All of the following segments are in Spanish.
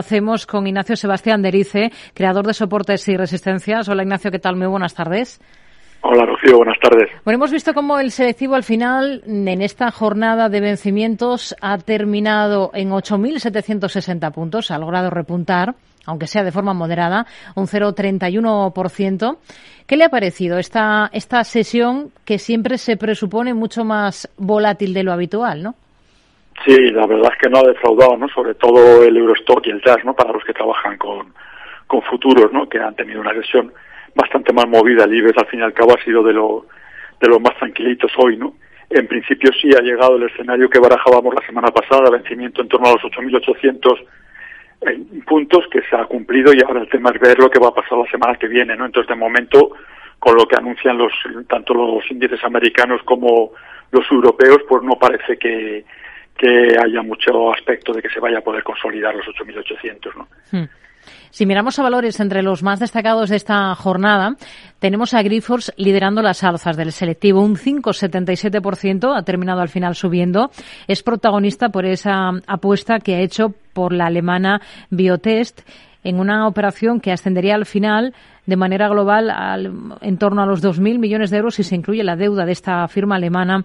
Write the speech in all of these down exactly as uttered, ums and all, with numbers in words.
hacemos con Ignacio Sebastián de Erice, creador de Soportes y Resistencias. Hola Ignacio, ¿qué tal? Muy buenas tardes. Hola Rocío, buenas tardes. Bueno, hemos visto cómo el selectivo al final, en esta jornada de vencimientos, ha terminado en ocho mil setecientos sesenta puntos, ha logrado repuntar, aunque sea de forma moderada, un cero coma treinta y uno por ciento. ¿Qué le ha parecido esta, esta sesión que siempre se presupone mucho más volátil de lo habitual, ¿no? Sí, la verdad es que no ha defraudado, ¿no? Sobre todo el Eurostock y el Jazz, ¿no? Para los que trabajan con, con futuros, ¿no? Que han tenido una sesión bastante más movida. El IBEX, al fin y al cabo, ha sido de lo de los más tranquilitos hoy, ¿no? En principio sí ha llegado el escenario que barajábamos la semana pasada, vencimiento en torno a los ocho mil ochocientos puntos, que se ha cumplido, y ahora el tema es ver lo que va a pasar la semana que viene, ¿no? Entonces, de momento, con lo que anuncian los tanto los índices americanos como los europeos, pues no parece que, que haya mucho aspecto de que se vaya a poder consolidar los ocho mil ochocientos, ¿no? Hmm. Si miramos a valores entre los más destacados de esta jornada, tenemos a Grifols liderando las alzas del selectivo, un cinco coma setenta y siete por ciento, ha terminado al final subiendo. Es protagonista por esa apuesta que ha hecho por la alemana Biotest en una operación que ascendería al final de manera global al, en torno a los dos mil millones de euros si se incluye la deuda de esta firma alemana,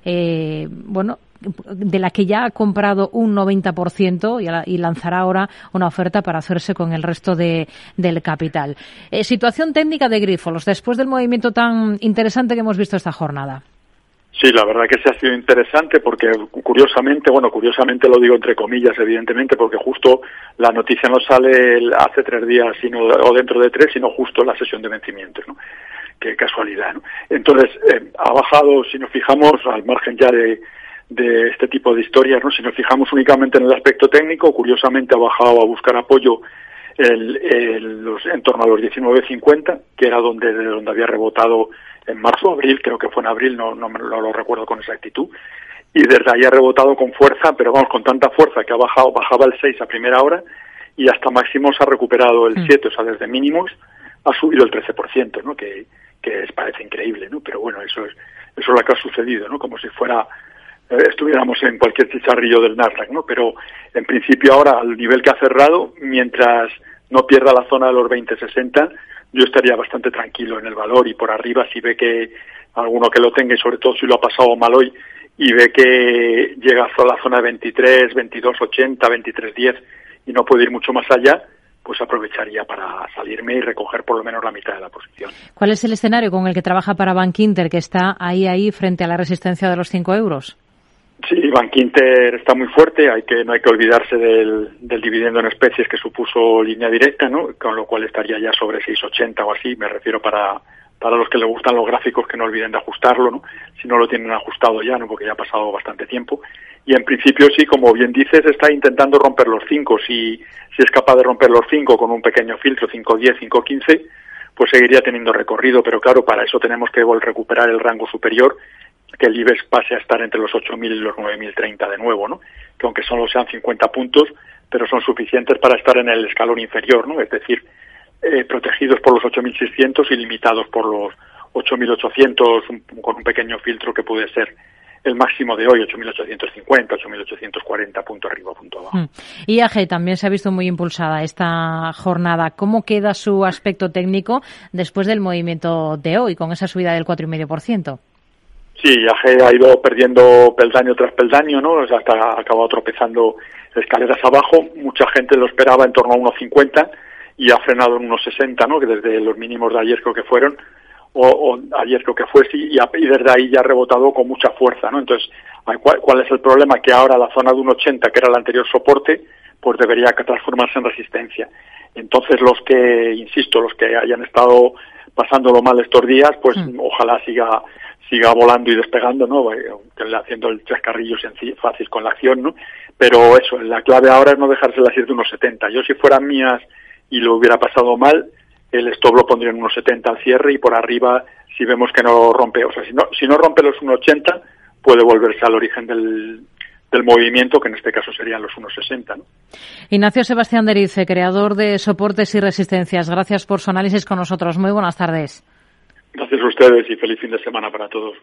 eh, bueno, de la que ya ha comprado un noventa por ciento y, y lanzará ahora una oferta para hacerse con el resto de, del capital. Eh, situación técnica de Grifols después del movimiento tan interesante que hemos visto esta jornada. Sí, la verdad que sí ha sido interesante porque curiosamente, bueno, curiosamente lo digo entre comillas, evidentemente, porque justo la noticia no sale hace tres días sino o dentro de tres, sino justo en la sesión de vencimientos, ¿no? Qué casualidad, ¿no? Entonces, eh, ha bajado, si nos fijamos, al margen ya de de este tipo de historias, ¿no? Si nos fijamos únicamente en el aspecto técnico, curiosamente ha bajado a buscar apoyo el, el, los, en torno a los diecinueve cincuenta, que era donde, de donde había rebotado en marzo, abril, creo que fue en abril, no, no, no lo recuerdo con exactitud, y desde ahí ha rebotado con fuerza, pero vamos, con tanta fuerza que ha bajado, bajaba el seis a primera hora y hasta máximos ha recuperado el siete, o sea, desde mínimos ha subido el trece por ciento, ¿no? Que, que es, parece increíble, ¿no? Pero bueno, eso es, eso es lo que ha sucedido, ¿no? Como si fuera estuviéramos en cualquier chicharrillo del Nasdaq, ¿no? Pero en principio ahora, al nivel que ha cerrado, mientras no pierda la zona de los veinte sesenta, yo estaría bastante tranquilo en el valor, y por arriba si ve que alguno que lo tenga, y sobre todo si lo ha pasado mal hoy, y ve que llega a la zona de veintitrés, veintidós ochenta, veintitrés diez y no puede ir mucho más allá, pues aprovecharía para salirme y recoger por lo menos la mitad de la posición. ¿Cuál es el escenario con el que trabaja para Bankinter, que está ahí, ahí, frente a la resistencia de los cinco euros? Sí, Bankinter está muy fuerte, hay que no hay que olvidarse del, del dividendo en especies que supuso Línea Directa, ¿no? Con lo cual estaría ya sobre seis ochenta o así, me refiero para para los que les gustan los gráficos, que no olviden de ajustarlo, ¿no? Si no lo tienen ajustado ya, ¿no? Porque ya ha pasado bastante tiempo. Y en principio sí, como bien dices, está intentando romper los cinco. Si, si es capaz de romper los cinco con un pequeño filtro, cinco diez, cinco quince, pues seguiría teniendo recorrido, pero claro, para eso tenemos que recuperar el rango superior, que el IBEX pase a estar entre los ocho mil y los nueve mil treinta de nuevo, ¿no? Que aunque solo sean cincuenta puntos, pero son suficientes para estar en el escalón inferior, ¿no? Es decir, eh, protegidos por los ocho mil seiscientos y limitados por los ocho mil ochocientos, un, con un pequeño filtro que puede ser el máximo de hoy, ocho mil ochocientos cincuenta, ocho mil ochocientos cuarenta, punto arriba, punto abajo. Mm. I A G también se ha visto muy impulsada esta jornada. ¿Cómo queda su aspecto técnico después del movimiento de hoy, con esa subida del cuatro coma cinco por ciento? Sí, I A G ha ido perdiendo peldaño tras peldaño, ¿no? O sea, hasta ha acabado tropezando escaleras abajo. Mucha gente lo esperaba en torno a uno cincuenta y ha frenado en uno sesenta, ¿no? Que desde los mínimos de ayer creo que fueron, o, o ayer creo que fue, sí, y, a, y desde ahí ya ha rebotado con mucha fuerza, ¿no? Entonces, ¿cuál, cuál es el problema? Que ahora la zona de uno ochenta, que era el anterior soporte, pues debería transformarse en resistencia. Entonces, los que, insisto, los que hayan estado pasándolo mal estos días, pues mm. ojalá siga siga volando y despegando, ¿no? Haciendo el chascarrillo fácil con la acción, ¿no? Pero eso, la clave ahora es no dejarse las ir de uno setenta. Yo, si fueran mías y lo hubiera pasado mal, el stop lo pondría en uno setenta al cierre, y por arriba, si vemos que no rompe, o sea, si no, si no rompe los uno ochenta, puede volverse al origen del, del movimiento, que en este caso serían los uno sesenta, ¿no? Ignacio Sebastián de Erice, creador de Soportes y Resistencias. Gracias por su análisis con nosotros. Muy buenas tardes. Gracias a ustedes y feliz fin de semana para todos.